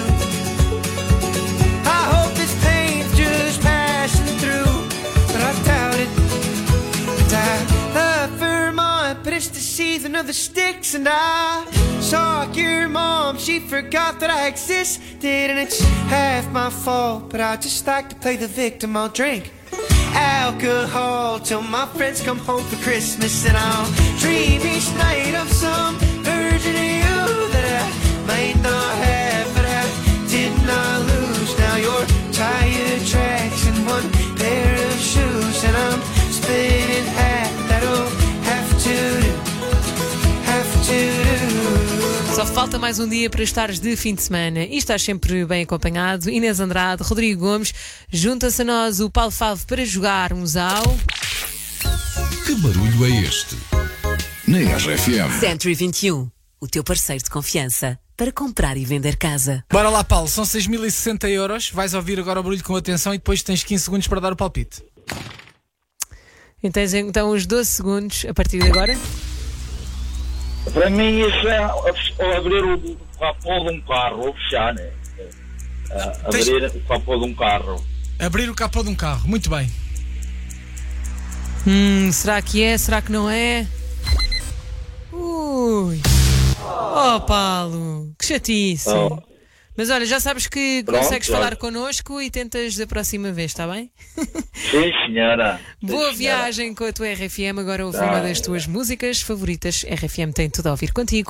[SPEAKER 1] I hope this pain's just passing through, but I doubt it. And I love Vermont, but it's the season of the sticks. And I saw your mom, she forgot that I existed. And it's half my fault, but I just like to play the victim. I'll drink alcohol till my friends come home for Christmas, and I'll dream each night of some version of you that I might not have, but I did not lose. Now you're tire tracks and one pair of shoes, and I'm split in half. That'll have to do, have to do.
[SPEAKER 6] Só falta mais um dia para estares de fim de semana e estás sempre bem acompanhado. Inês Andrade, Rodrigo Gomes, junta-se a nós o Paulo Favo para jogarmos ao...
[SPEAKER 17] Que barulho é este? Na RFM.
[SPEAKER 2] Century 21, o teu parceiro de confiança para comprar e vender casa.
[SPEAKER 9] Bora lá, Paulo, são 6.060 euros. Vais ouvir agora o barulho com atenção e depois tens 15 segundos para dar o palpite.
[SPEAKER 6] Então os 12 segundos a partir de agora.
[SPEAKER 3] Para mim isso é abrir o capô de um carro, ou fechar, né? Abrir o capô de um carro.
[SPEAKER 9] Abrir o capô de um carro, muito bem.
[SPEAKER 6] Será que é? Será que não é? Ui. Oh, Paulo, que chatice.
[SPEAKER 3] Oh.
[SPEAKER 6] Mas olha, já sabes que
[SPEAKER 3] Pronto,
[SPEAKER 6] consegues
[SPEAKER 3] já.
[SPEAKER 6] falar connosco e tentas da próxima vez, está bem?
[SPEAKER 3] Sim, senhora.
[SPEAKER 6] Boa
[SPEAKER 3] Sim, senhora.
[SPEAKER 6] viagem com a tua RFM. Agora ouve
[SPEAKER 3] Tá.
[SPEAKER 6] uma das tuas músicas favoritas. RFM tem tudo a ouvir contigo.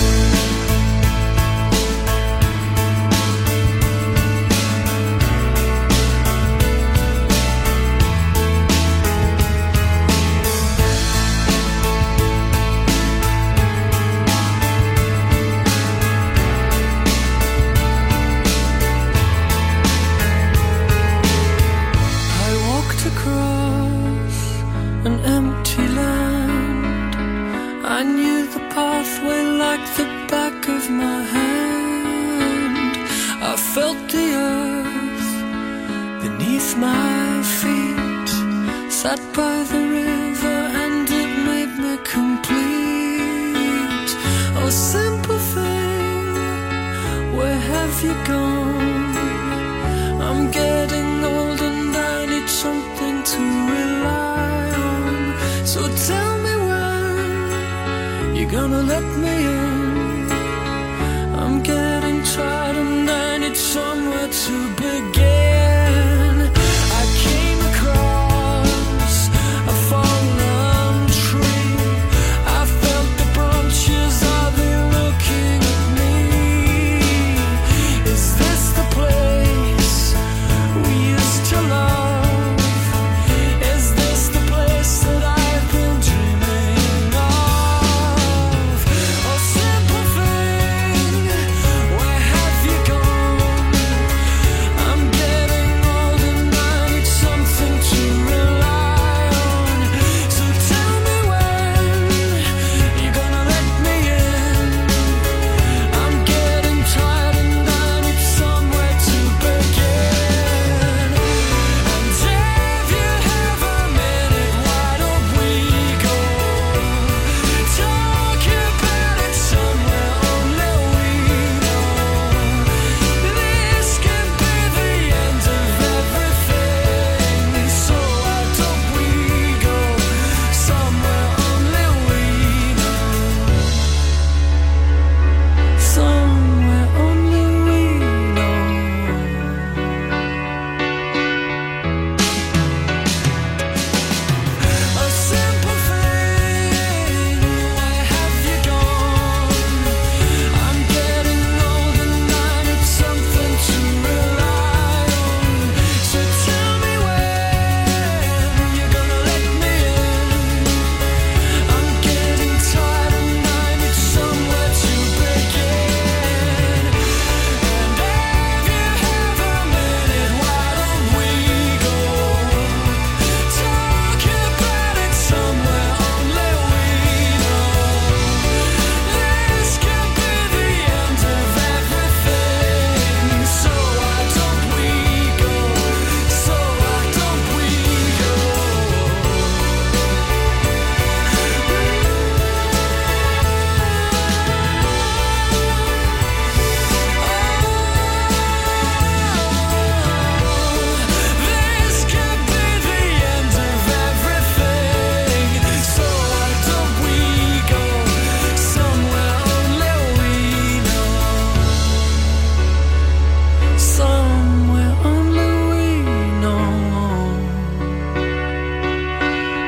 [SPEAKER 8] I walked across an empty land. I knew the pathway like the back of my hand. I felt the earth beneath my feet. Sat by the river and it made me complete. Oh, simple thing, where have you gone? I'm getting old and I need something to rely on. So tell me when you're gonna let me in. I'm getting tired and I need somewhere to begin. I came across a fallen tree. I felt the branches, are they looking at me? Is this the place we used to love? Is this the place that I've been dreaming of? Oh, simple thing, where have you gone?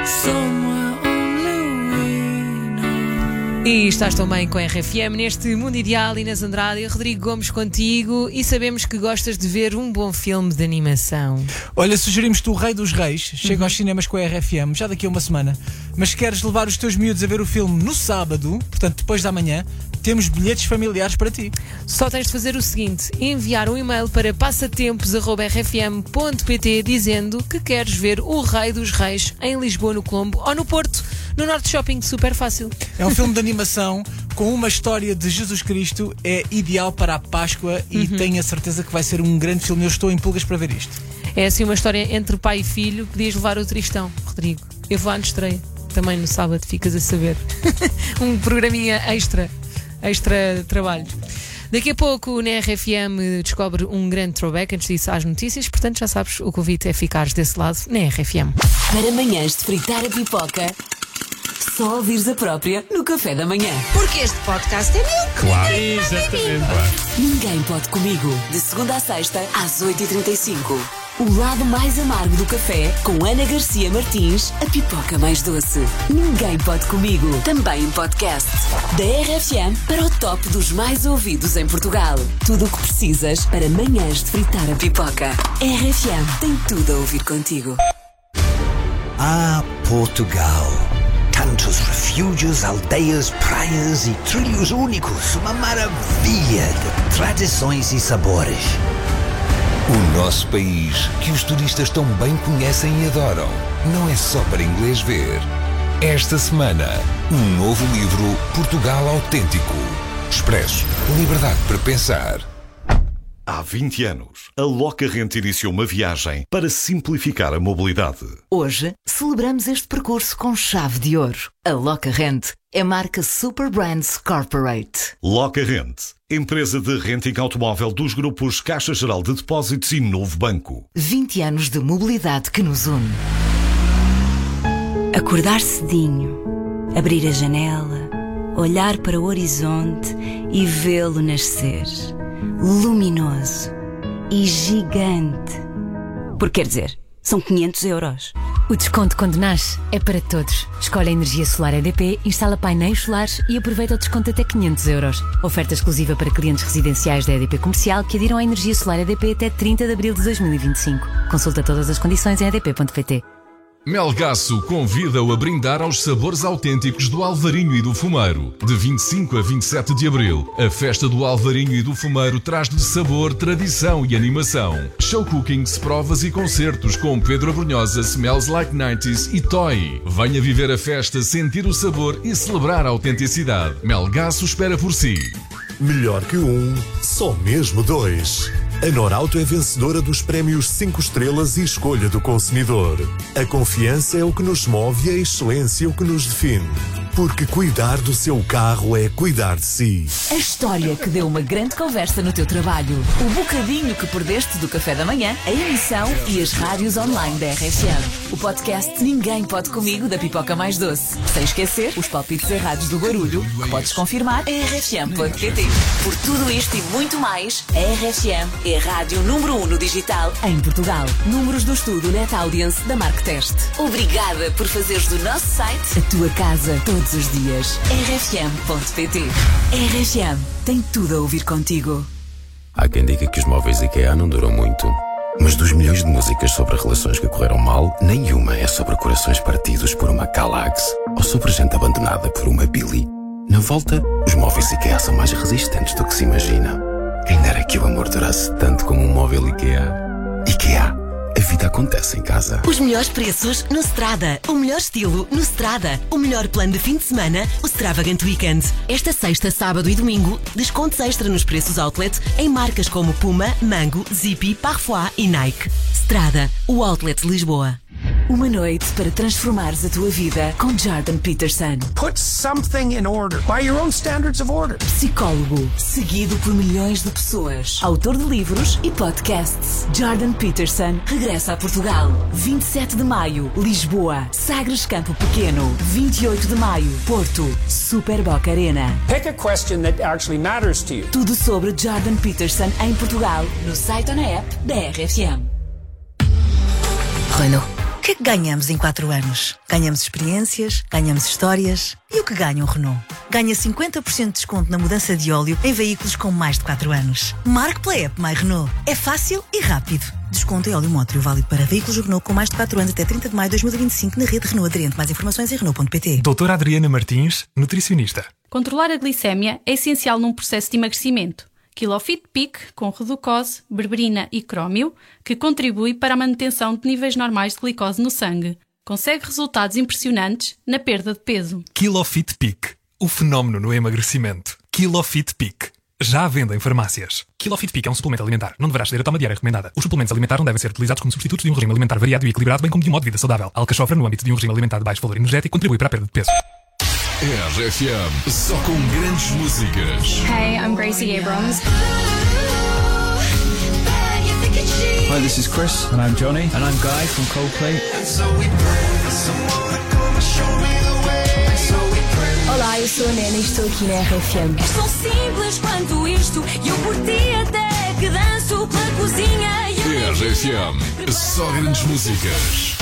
[SPEAKER 10] somewhere only we know.
[SPEAKER 6] E estás também com a RFM neste Mundo Ideal. Inês Andrade e Rodrigo Gomes contigo, e sabemos que gostas de ver um bom filme de animação.
[SPEAKER 9] Olha, sugerimos-te O Rei dos Reis. Chega aos cinemas com a RFM já daqui a uma semana. Mas se queres levar os teus miúdos a ver o filme no sábado, portanto depois da manhã, temos bilhetes familiares para ti.
[SPEAKER 6] Só tens de fazer o seguinte: enviar um e-mail para passatempos@rfm.pt dizendo que queres ver O Rei dos Reis em Lisboa, no Colombo ou no Porto, no Norte Shopping. Super fácil.
[SPEAKER 9] É um filme de animação com uma história de Jesus Cristo. É ideal para a Páscoa e tenho a certeza que vai ser um grande filme. Eu estou em pulgas para ver isto.
[SPEAKER 6] É assim uma história entre pai e filho. Podias levar o Tristão, Rodrigo. Eu vou à estreia também no sábado, ficas a saber. Um programinha extra trabalho. Daqui a pouco na RFM descobre um grande throwback. Antes disso, às notícias. Portanto, já sabes, o convite é ficares desse lado na RFM.
[SPEAKER 2] Para manhãs de fritar a pipoca, só ouvires a própria no café da manhã.
[SPEAKER 12] Porque este podcast é meu.
[SPEAKER 18] Claro, exatamente.
[SPEAKER 2] Ninguém pode comigo. De segunda a sexta, às 8h35. O lado mais amargo do café, com Ana Garcia Martins, a pipoca mais doce. Ninguém pode comigo. Também em podcast. Da RFM para o top dos mais ouvidos em Portugal. Tudo o que precisas para manhãs de fritar a pipoca. RFM tem tudo a ouvir contigo.
[SPEAKER 4] Ah, Portugal. Tantos refúgios, aldeias, praias e trilhos únicos. Uma maravilha de tradições e sabores.
[SPEAKER 17] O nosso país, que os turistas tão bem conhecem e adoram, não é só para inglês ver. Esta semana, um novo livro, Portugal Autêntico. Expresso, liberdade para pensar.
[SPEAKER 18] Há 20 anos, a Loca Rent iniciou uma viagem para simplificar a mobilidade.
[SPEAKER 13] Hoje, celebramos este percurso com chave de ouro. A Loca Rent é marca Super Brands Corporate.
[SPEAKER 18] Loca Rent, empresa de renting automóvel dos grupos Caixa Geral de Depósitos e Novo Banco.
[SPEAKER 13] 20 anos de mobilidade que nos une.
[SPEAKER 5] Acordar cedinho, abrir a janela, olhar para o horizonte e vê-lo nascer. Luminoso e gigante. Porque quer dizer, são 500 euros.
[SPEAKER 16] O desconto quando nasce é para todos. Escolhe a energia solar EDP, instala painéis solares e aproveita o desconto até 500 euros. Oferta exclusiva para clientes residenciais da EDP Comercial que adiram à energia solar EDP até 30 de abril de 2025. Consulta todas as condições em edp.pt.
[SPEAKER 7] Melgaço convida-o a brindar aos sabores autênticos do Alvarinho e do Fumeiro. De 25 a 27 de abril, a festa do Alvarinho e do Fumeiro traz-lhe sabor, tradição e animação. Show cookings, provas e concertos com Pedro Abrunhosa, Smells Like 90s e Toy. Venha viver a festa, sentir o sabor e celebrar a autenticidade. Melgaço espera por si.
[SPEAKER 24] Melhor que um, só mesmo dois. A Norauto é vencedora dos prémios 5 estrelas e escolha do consumidor. A confiança é o que nos move e a excelência é o que nos define. Porque cuidar do seu carro é cuidar de si.
[SPEAKER 2] A história que deu uma grande conversa no teu trabalho. O bocadinho que perdeste do café da manhã, a emissão e as rádios online da RFM. O podcast Ninguém Pode Comigo, da Pipoca Mais Doce. Sem esquecer os palpites errados do barulho, que podes confirmar em rfm.pt. Por tudo isto e muito mais, a RFM é a rádio número 1 no digital em Portugal. Números do estudo Net Audience da Marktest. Obrigada por fazeres do nosso site a tua casa todos os dias. rfm.pt. RFM tem tudo a ouvir contigo.
[SPEAKER 25] Há quem diga que os móveis IKEA não duram muito. Mas dos milhões de músicas sobre relações que correram mal, nenhuma é sobre corações partidos por uma Calax ou sobre gente abandonada por uma Billy. Na volta, os móveis IKEA são mais resistentes do que se imagina. Quem dera que o amor durasse tanto como um móvel IKEA. IKEA. A vida acontece em casa.
[SPEAKER 2] Os melhores preços no Strada. O melhor estilo no Strada. O melhor plano de fim de semana, o Stravagant Weekend. Esta sexta, sábado e domingo, descontos extra nos preços outlet em marcas como Puma, Mango, Zippy, Parfois e Nike. Strada, o outlet de Lisboa. Uma noite para transformares a tua vida com Jordan Peterson.
[SPEAKER 21] Put something in order, by your own standards of order.
[SPEAKER 2] Psicólogo, seguido por milhões de pessoas. Autor de livros e podcasts. Jordan Peterson regressa a Portugal. 27 de maio, Lisboa. Sagres Campo Pequeno. 28 de maio, Porto. Super Boca Arena.
[SPEAKER 21] Pick a question that actually matters to you.
[SPEAKER 2] Tudo sobre Jordan Peterson em Portugal, no site ou na app da RFM.
[SPEAKER 26] Renault.
[SPEAKER 11] que é que ganhamos em 4 anos? Ganhamos experiências, ganhamos histórias. E o que ganha um Renault? Ganha 50% de desconto na mudança de óleo em veículos com mais de 4 anos. Marque pela app My Renault. É fácil e rápido. Desconto em óleo Mótrio válido para veículos Renault com mais de 4 anos até 30 de maio de 2025 na rede Renault aderente. Mais informações em Renault.pt.
[SPEAKER 14] Doutora Adriana Martins, nutricionista.
[SPEAKER 15] Controlar a glicémia é essencial num processo de emagrecimento. Kilofit Peak, com reducose, berberina e crómio, que contribui para a manutenção de níveis normais de glicose no sangue. Consegue resultados impressionantes na perda de peso.
[SPEAKER 14] Kilofit Peak, o fenómeno no emagrecimento. Kilofit Peak. Já à venda em farmácias. Kilofit Peak é um suplemento alimentar. Não deverás ceder a toma diária recomendada. Os suplementos alimentares não devem ser utilizados como substitutos de um regime alimentar variado e equilibrado, bem como de um modo de vida saudável. A alcachofra, no âmbito de um regime alimentar de baixo valor energético, contribui para a perda de peso.
[SPEAKER 7] RFM, só com grandes músicas.
[SPEAKER 19] Hey, I'm Gracie Abrams.
[SPEAKER 20] Hi, this is Chris. And I'm Johnny. And I'm Guy from Coldplay.
[SPEAKER 19] Olá, eu sou a Nena e estou aqui na RFM.
[SPEAKER 26] És tão simples quanto isto, e eu por ti até que danço pela cozinha.
[SPEAKER 7] RFM, só grandes músicas.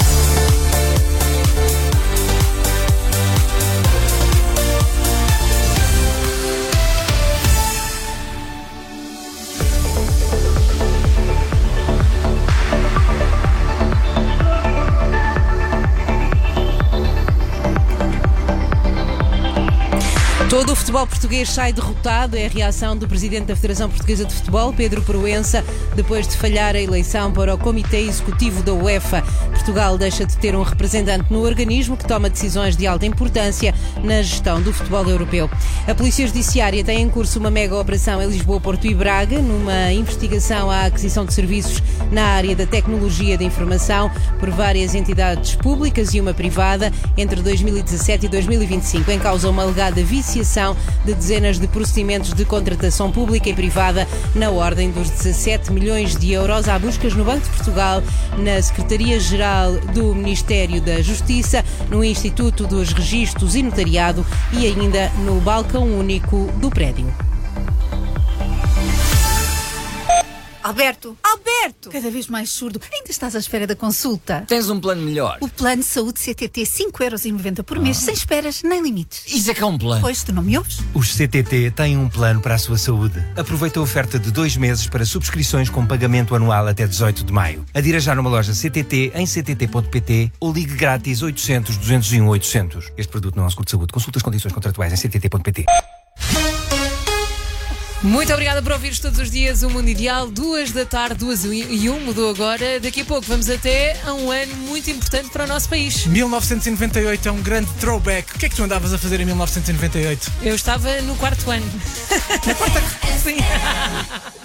[SPEAKER 6] Todo o futebol português sai derrotado. É a reação do presidente da Federação Portuguesa de Futebol, Pedro Proença, depois de falhar a eleição para o Comitê Executivo da UEFA. Portugal deixa de ter um representante no organismo que toma decisões de alta importância na gestão do futebol europeu. A Polícia Judiciária tem em curso uma mega operação em Lisboa, Porto e Braga, numa investigação à aquisição de serviços na área da tecnologia de informação por várias entidades públicas e uma privada entre 2017 e 2025. Em causa uma alegada viciação de dezenas de procedimentos de contratação pública e privada na ordem dos 17 milhões de euros. Há buscas no Banco de Portugal, na Secretaria-Geral do Ministério da Justiça, no Instituto dos Registros e Notariado e ainda no balcão único do prédio.
[SPEAKER 27] Alberto! Cada vez mais surdo. Ainda estás à espera da consulta?
[SPEAKER 28] Tens um plano melhor.
[SPEAKER 27] O plano de saúde CTT, 5,90€ por mês, sem esperas nem limites.
[SPEAKER 28] Isso é que é um plano.
[SPEAKER 27] Pois, tu não me ouves?
[SPEAKER 29] Os CTT têm um plano para a sua saúde. Aproveita a oferta de 2 meses para subscrições com pagamento anual até 18 de maio. Adira já numa loja CTT em ctt.pt ou ligue grátis 800 201 800. Este produto não é um seguro de saúde. Consulta as condições contratuais em ctt.pt.
[SPEAKER 6] Muito obrigada por ouvires todos os dias o Mundo Ideal, 2 da tarde, 2:01, mudou agora. Daqui a pouco vamos até a um ano muito importante para o nosso país.
[SPEAKER 9] 1998 é um grande throwback. O que é que tu andavas a fazer em 1998?
[SPEAKER 6] Eu estava no 4º ano.
[SPEAKER 9] Na quarta?
[SPEAKER 6] Sim.